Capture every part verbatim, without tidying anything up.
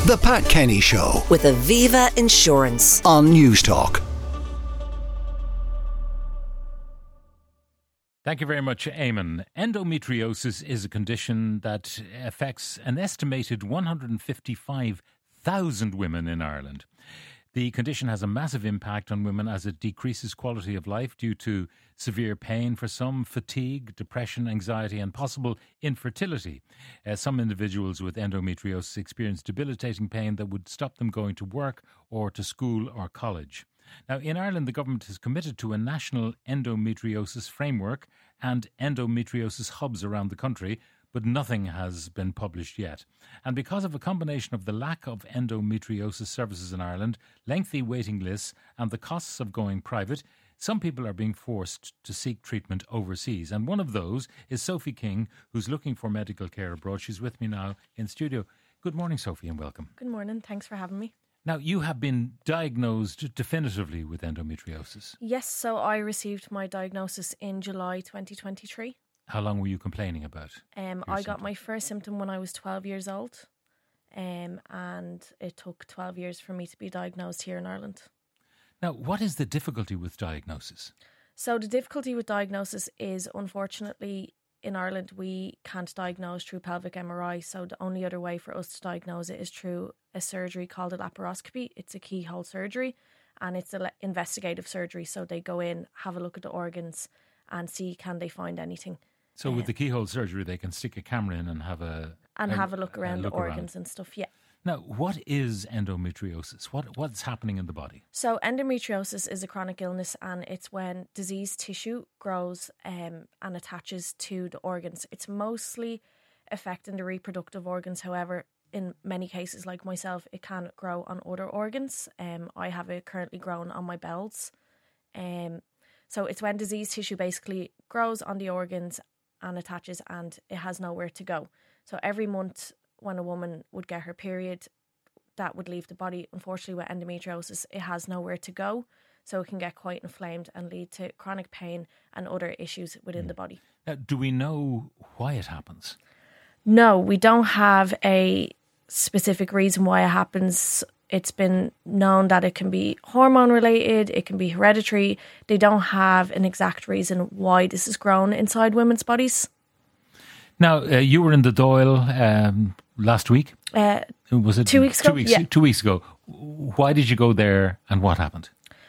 The Pat Kenny Show with Aviva Insurance on Newstalk. Thank you very much, Eamon. Endometriosis is a condition that affects an estimated one hundred fifty-five thousand women in Ireland. The condition has a massive impact on women as it decreases quality of life due to severe pain for some, fatigue, depression, anxiety and possible infertility. Uh, some individuals with endometriosis experience debilitating pain that would stop them going to work or to school or college. Now, in Ireland, the government is committed to a national endometriosis framework and endometriosis hubs around the country, but nothing has been published yet. And because of a combination of the lack of endometriosis services in Ireland, lengthy waiting lists and the costs of going private, some people are being forced to seek treatment overseas. And one of those is Sophie King, who's looking for medical care abroad. She's with me now in studio. Good morning, Sophie, and welcome. Good morning. Thanks for having me. Now, you have been diagnosed definitively with endometriosis. Yes, so I received my diagnosis in July twenty twenty-three. How long were you complaining about? Um, I got my first symptom when I was twelve years old, um, and it took twelve years for me to be diagnosed here in Ireland. Now, what is the difficulty with diagnosis? So the difficulty with diagnosis is, unfortunately, in Ireland, we can't diagnose through pelvic M R I. So the only other way for us to diagnose it is through a surgery called a laparoscopy. It's a keyhole surgery, and it's an investigative surgery. So they go in, have a look at the organs and see can they find anything. So with the keyhole surgery, they can stick a camera in and have a... And a, have a look around a look the organs around. and stuff, yeah. Now, what is endometriosis? What What's happening in the body? So endometriosis is a chronic illness, and it's when diseased tissue grows um, and attaches to the organs. It's mostly affecting the reproductive organs. However, in many cases, like myself, it can grow on other organs. Um, I have it currently grown on my bowels. Um, so it's when diseased tissue basically grows on the organs and attaches, and it has nowhere to go. So every month when a woman would get her period, that would leave the body. Unfortunately, with endometriosis, it has nowhere to go. So it can get quite inflamed and lead to chronic pain and other issues within mm. the body. Now, do we know why it happens? No, we don't have a specific reason why it happens. It's been known that it can be hormone related, it can be hereditary. They don't have an exact reason why this has grown inside women's bodies. Now, uh, you were in the Dáil um, last week. Uh, was it two weeks two ago? Weeks, yeah. Two weeks ago. Why did you go there and what happened?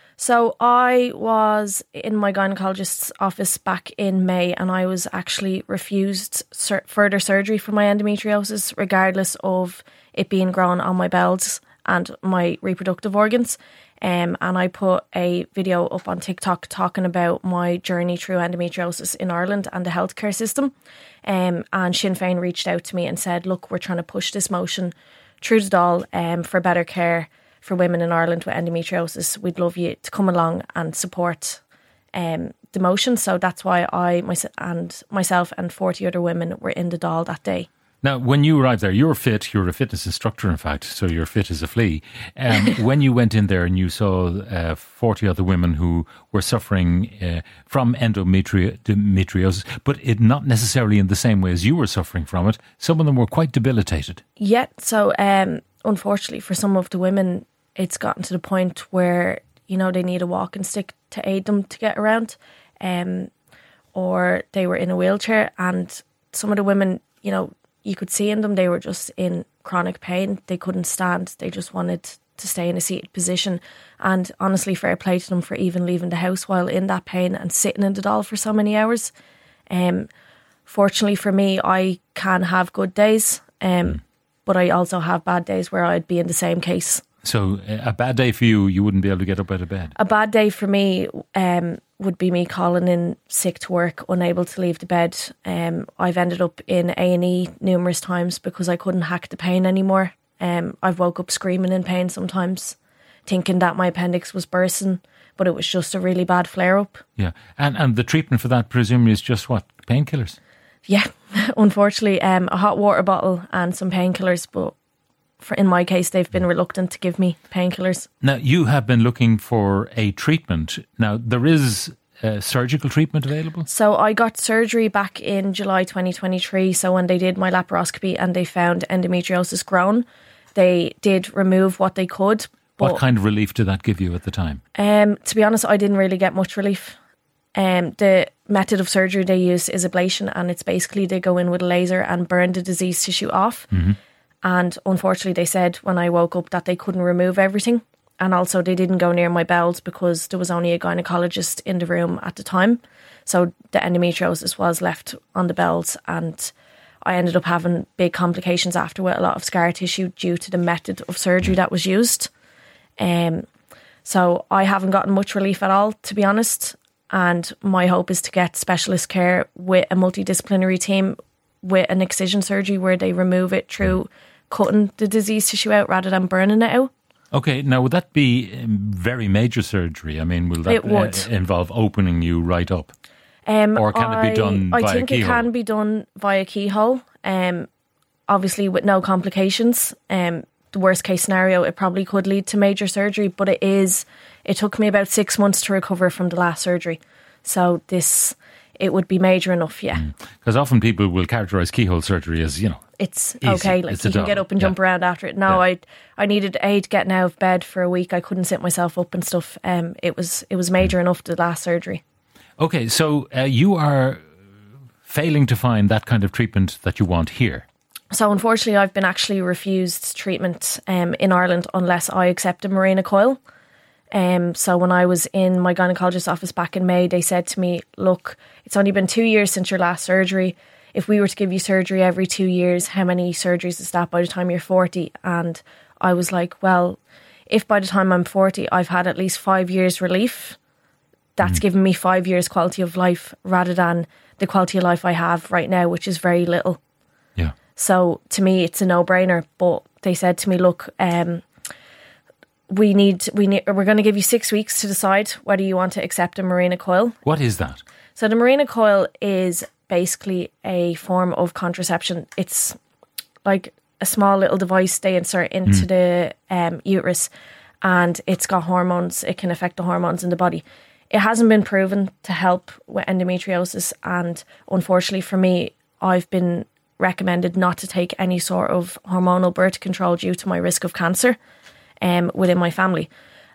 So I was in my gynecologist's office back in May, and I was actually refused sur- further surgery for my endometriosis, regardless of it being grown on my bowels and my reproductive organs. Um, and I put a video up on TikTok talking about my journey through endometriosis in Ireland and the healthcare system. Um, and Sinn Féin reached out to me and said, look, we're trying to push this motion through the Dáil um, for better care for women in Ireland with endometriosis. We'd love you to come along and support um, the motion. So that's why I my, and myself and forty other women were in the Dáil that day. Now, when you arrived there, you were fit. You're a fitness instructor, in fact, so you're fit as a flea. Um, when you went in there and you saw uh, forty other women who were suffering uh, from endometriosis, but it not necessarily in the same way as you were suffering from it, some of them were quite debilitated. Yeah, so um, unfortunately for some of the women, it's gotten to the point where, you know, they need a walking stick to aid them to get around, um, or they were in a wheelchair, and some of the women, you know, you could see in them, they were just in chronic pain. They couldn't stand. They just wanted to stay in a seated position. And honestly, fair play to them for even leaving the house while in that pain and sitting in the Dáil for so many hours. Um, fortunately for me, I can have good days, um, mm. but I also have bad days where I'd be in the same case. So a bad day for you, you wouldn't be able to get up out of bed? A bad day for me um, would be me calling in sick to work, unable to leave the bed. Um, I've ended up in A and E numerous times because I couldn't hack the pain anymore. Um, I've woke up screaming in pain sometimes, thinking that my appendix was bursting, but it was just a really bad flare-up. Yeah, and and the treatment for that presumably is just what, painkillers? Yeah, unfortunately, um, a hot water bottle and some painkillers, but for, in my case, they've been reluctant to give me painkillers. Now, you have been looking for a treatment. Now, there is uh, surgical treatment available? So I got surgery back in July twenty twenty-three. So when they did my laparoscopy and they found endometriosis grown, they did remove what they could. But, what kind of relief did that give you at the time? Um, to be honest, I didn't really get much relief. Um, the method of surgery they use is ablation, and it's basically they go in with a laser and burn the diseased tissue off. Mm-hmm. And unfortunately, they said when I woke up that they couldn't remove everything. And also they didn't go near my bowels because there was only a gynecologist in the room at the time. So the endometriosis was left on the bowels, and I ended up having big complications after with a lot of scar tissue due to the method of surgery that was used. Um, so I haven't gotten much relief at all, to be honest. And my hope is to get specialist care with a multidisciplinary team with an excision surgery where they remove it through cutting the diseased tissue out rather than burning it out. Okay, now would that be um, very major surgery? I mean, will that It would. Uh, involve opening you right up? Um, Or can I, it be done I via think keyhole? it can be done via keyhole. Um, obviously with no complications. Um, the worst case scenario, it probably could lead to major surgery, but it is. It took me about six months to recover from the last surgery, so this it would be major enough. Yeah, Because often people will characterise keyhole surgery as, you know, it's easy. okay. Like It's a you can doll. get up and jump Yeah. around after it. No, Yeah. I I needed aid getting out of bed for a week. I couldn't sit myself up and stuff. Um, it was it was major enough the last surgery. Okay, so uh, you are failing to find that kind of treatment that you want here. So unfortunately, I've been actually refused treatment um, in Ireland unless I accept a Mirena coil. Um, so when I was in my gynecologist's office back in May, they said to me, look, it's only been two years since your last surgery. If we were to give you surgery every two years, how many surgeries is that by the time you're forty? And I was like, well, if by the time I'm forty, I've had at least five years relief, that's mm. given me five years quality of life rather than the quality of life I have right now, which is very little. Yeah. So to me, it's a no-brainer. But they said to me, look, um, we need, we need, we're going to give you six weeks to decide whether you want to accept a Mirena coil. What is that? So the Mirena coil is basically a form of contraception. It's like a small little device they insert into mm. the um, uterus, and it's got hormones. It can affect the hormones in the body. It hasn't been proven to help with endometriosis, and unfortunately for me, I've been recommended not to take any sort of hormonal birth control due to my risk of cancer um, within my family.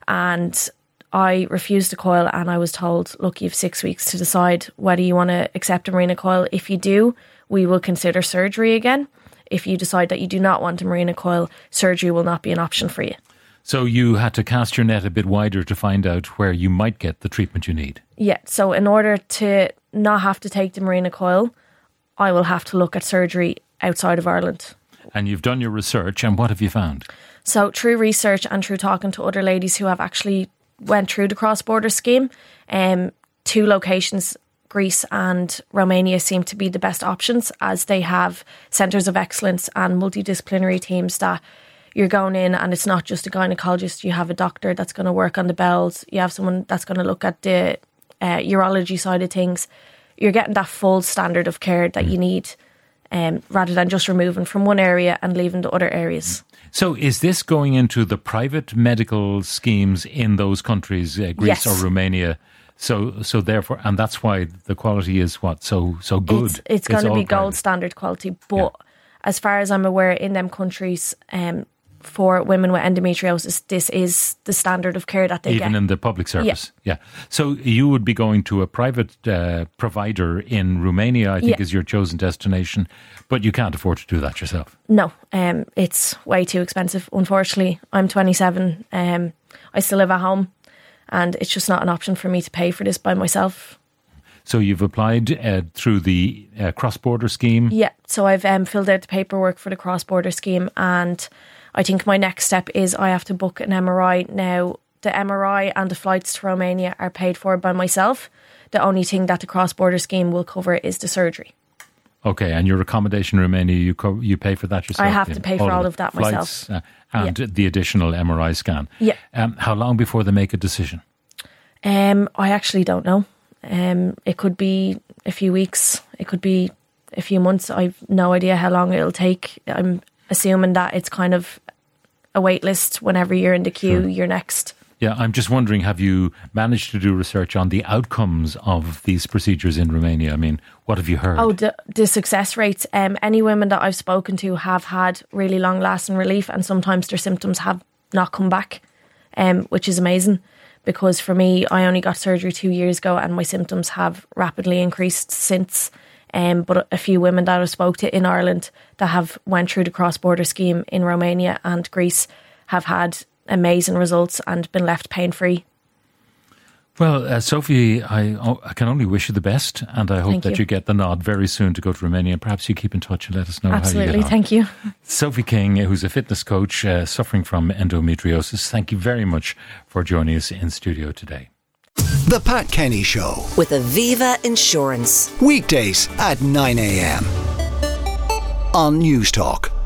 And I refused the coil, and I was told, look, you have six weeks to decide whether you want to accept a Mirena coil. If you do, we will consider surgery again. If you decide that you do not want a Mirena coil, surgery will not be an option for you. So you had to cast your net a bit wider to find out where you might get the treatment you need. Yeah, so in order to not have to take the Mirena coil, I will have to look at surgery outside of Ireland. And you've done your research, and what have you found? So through research and through talking to other ladies who have actually went through the cross-border scheme, um, two locations, Greece and Romania, seem to be the best options, as they have centres of excellence and multidisciplinary teams that you're going in and it's not just a gynecologist. You have a doctor that's going to work on the bowels. You have someone that's going to look at the uh, urology side of things. You're getting that full standard of care that you need, um, rather than just removing from one area and leaving the other areas. So is this going into the private medical schemes in those countries, uh, Greece Yes. or Romania? So so therefore, and that's why the quality is what, so so good? It's, it's going to all be gold private. standard quality. But Yeah. as far as I'm aware, in them countries, um, for women with endometriosis, this is the standard of care that they Even get. in the public service? Yeah. So you would be going to a private uh, provider in Romania, I think Yeah. is your chosen destination, but you can't afford to do that yourself. No, um, it's way too expensive. Unfortunately, I'm twenty-seven. Um, I still live at home, and it's just not an option for me to pay for this by myself. So you've applied uh, through the uh, cross-border scheme? Yeah, so I've um, filled out the paperwork for the cross-border scheme, and I think my next step is I have to book an M R I. Now, the M R I and the flights to Romania are paid for by myself. The only thing that the cross-border scheme will cover is the surgery. Okay, and your accommodation in Romania, you co- you pay for that yourself? I have to then? pay for all the of that flights, myself. Uh, and Yeah. the additional M R I scan. Yeah. Um, how long before they make a decision? Um, I actually don't know. Um, it could be a few weeks. It could be a few months. I've no idea how long it'll take. I'm assuming that it's kind of a wait list. Whenever you're in the queue, Sure. you're next. Yeah, I'm just wondering, have you managed to do research on the outcomes of these procedures in Romania? I mean, what have you heard? Oh, the, the success rates. Um, any women that I've spoken to have had really long-lasting relief, and sometimes their symptoms have not come back, um, which is amazing. Because for me, I only got surgery two years ago and my symptoms have rapidly increased since. Um, but a few women that I spoke to in Ireland that have went through the cross-border scheme in Romania and Greece have had amazing results and been left pain-free. Well, uh, Sophie, I, I can only wish you the best, and I hope Thank that you. you get the nod very soon to go to Romania. Perhaps you keep in touch and let us know Absolutely, how you get on. thank you. Sophie King, who's a fitness coach uh, suffering from endometriosis, thank you very much for joining us in studio today. The Pat Kenny Show. With Aviva Insurance. Weekdays at nine a.m. on News Talk.